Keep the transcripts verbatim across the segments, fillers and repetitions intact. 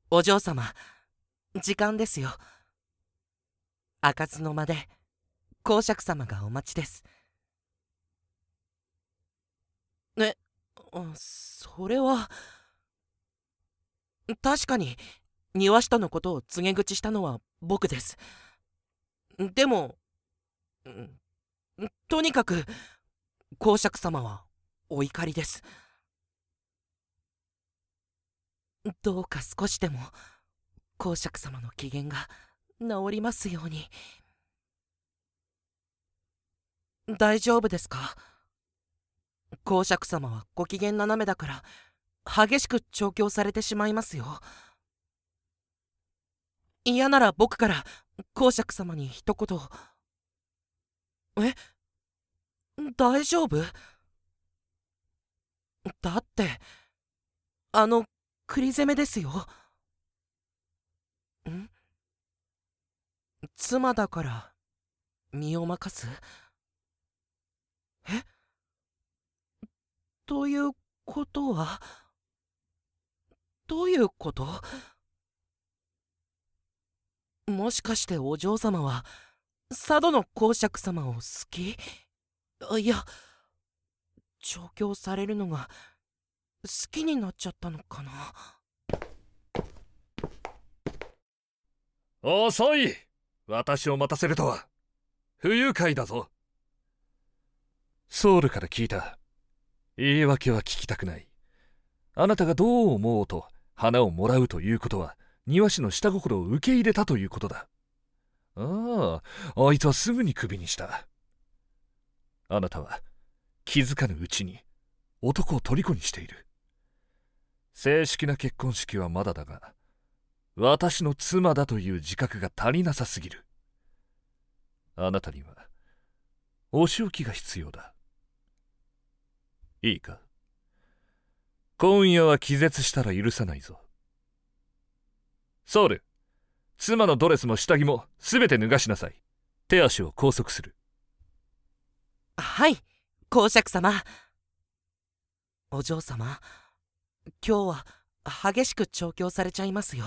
お嬢様、時間ですよ。開かずの間で公爵様がお待ちです。え、あそれは。確かに庭下のことを告げ口したのは僕です。でも、んとにかく公爵様はお怒りです。どうか少しでも公爵様の機嫌が治りますように。大丈夫ですか？公爵様はご機嫌斜めだから激しく調教されてしまいますよ。嫌なら僕から公爵様に一言。え、大丈夫？だってあの栗攻めですよ。ん妻だから身を任す？え、ということはどういうこと？もしかしてお嬢様は佐渡の公爵様を好き？あいや、調教されるのが好きになっちゃったのかな。 遅い。私を待たせるとは不愉快だぞ。ソウルから聞いた。言い訳は聞きたくない。あなたがどう思おうと花をもらうということは庭師の下心を受け入れたということだ。ああ、あいつはすぐにクビにした。あなたは気づかぬうちに男を虜にしている。正式な結婚式はまだだが、私の妻だという自覚が足りなさすぎる。あなたにはお仕置きが必要だ。いいか？今夜は気絶したら許さないぞ。ソウル、妻のドレスも下着もすべて脱がしなさい。手足を拘束する。 はい、公爵様。お嬢様、今日は激しく調教されちゃいますよ。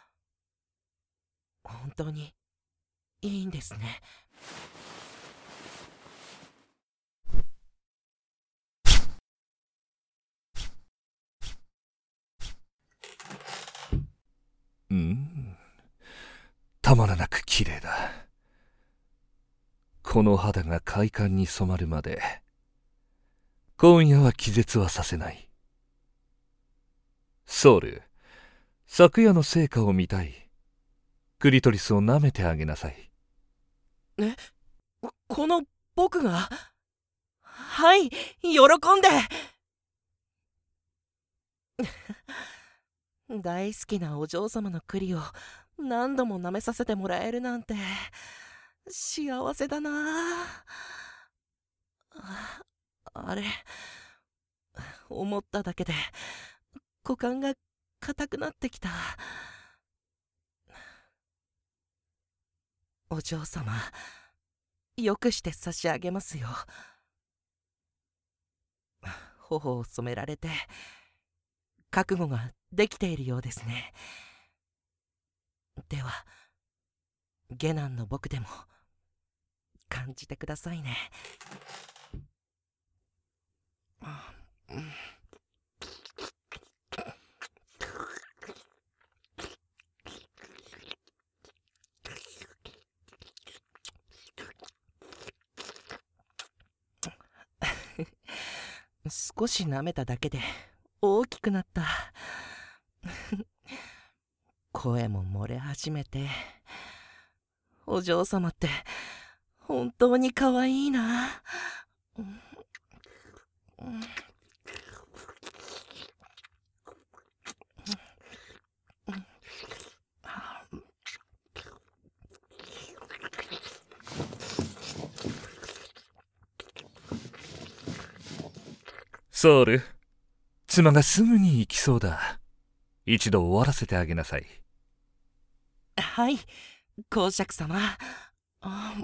本当にいいんですね。 うん、たまらなく綺麗だ。この肌が快感に染まるまで今夜は気絶はさせない。ソウル、昨夜の成果を見たい。クリトリスを舐めてあげなさい。 え、この僕が？はい、喜んで。大好きなお嬢様の栗を何度も舐めさせてもらえるなんて幸せだなあ。あれ、思っただけで股間が硬くなってきた。お嬢様、よくして差し上げますよ。頬を染められて覚悟ができているようですね。では下男の僕でも感じてくださいね。少し舐めただけで大きくなった。声も漏れ始めて。お嬢様って本当に可愛いな。 ソウル、妻がすぐに行きそうだ。一度終わらせてあげなさい。 はい、公爵様。あ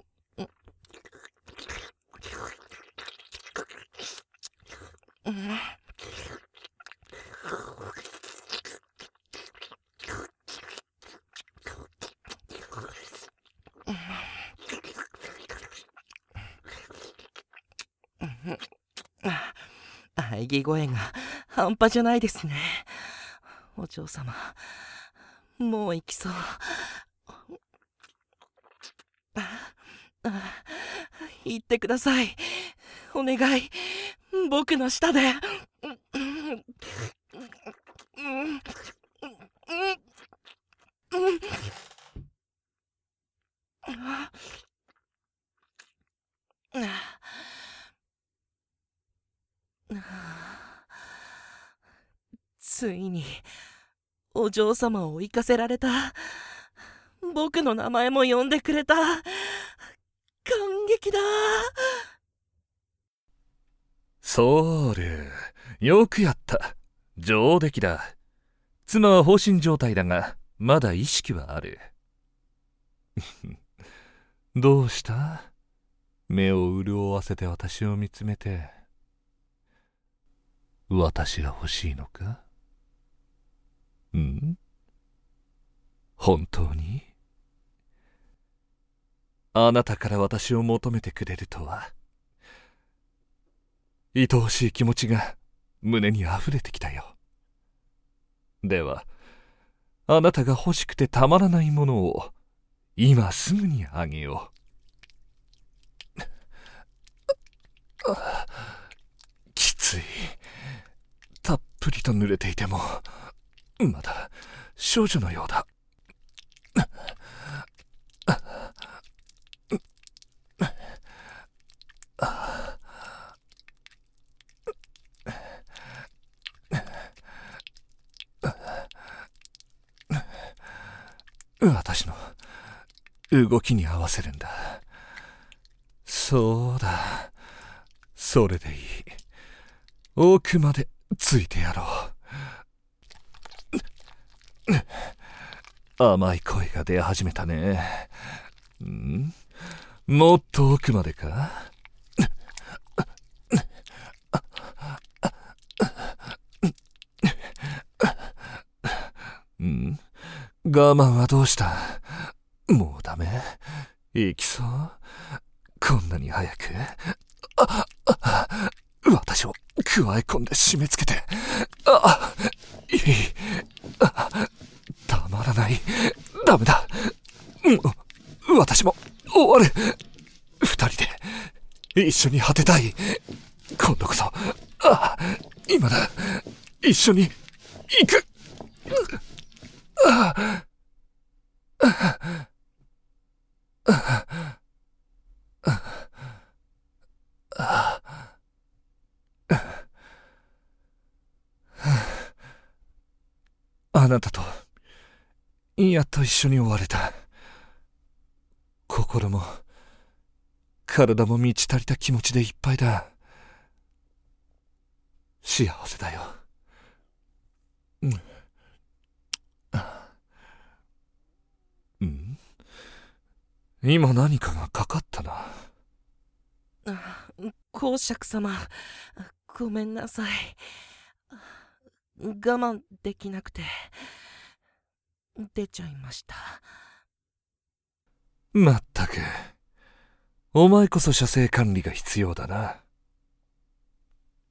うん、 喘ぎ声が半端じゃないですね。お嬢様、もう行きそう。言ってください。お願い。僕の舌で。ついにお嬢様を行かせられた。僕の名前も呼んでくれた。感激だ。 ソウル、よくやった。上出来だ。妻は放心状態だがまだ意識はある。どうした？目を潤わせて私を見つめて。私が欲しいのか？ん？本当に？あなたから私を求めてくれるとは。愛おしい気持ちが胸にあふれてきたよ。では、あなたが欲しくてたまらないものを今すぐにあげよう。きつい。たっぷりと濡れていてもまだ少女のようだ。私の動きに合わせるんだ。そうだ、それでいい。奥までついてやろう。甘い声が出始めたね。ん？もっと奥までか？ん？我慢はどうした？もうダメ？行きそう？こんなに早く？ああ、私をくわえ込んで締め付けて。あ、いい。あ、たまらない。ダメだ。もう私も終わる。二人で一緒に果てたい。今度こそ。あ、今だ。一緒に行く。あああなたとやっと一緒に終われた。心も体も満ち足りた気持ちでいっぱいだ。幸せだよ。うん。うん？今何かがかかったな。 公爵様、ごめんなさい。我慢できなくて出ちゃいました。 まったく、お前こそ射精管理が必要だな。